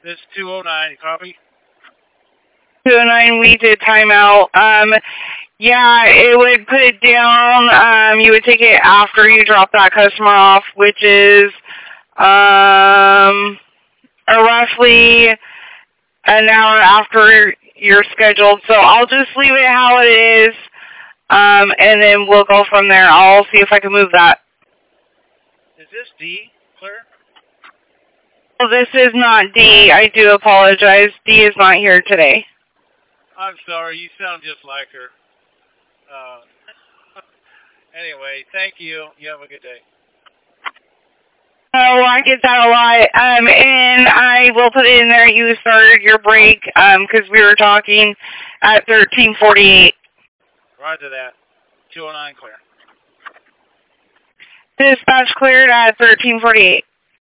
This 209, copy? 209, we did timeout. Yeah, it would put it down. You would take it after you drop that customer off, which is roughly an hour after you're scheduled. So I'll just leave it how it is, and then we'll go from there. I'll see if I can move that. Is this D, Claire? Well, this is not D. I do apologize. D is not here today. I'm sorry, you sound just like her. Anyway, thank you. You have a good day. Oh, I get that a lot. And I will put it in there. You started your break, because we were talking at 13:48. Roger that. 209 clear. Dispatch cleared at 13:48.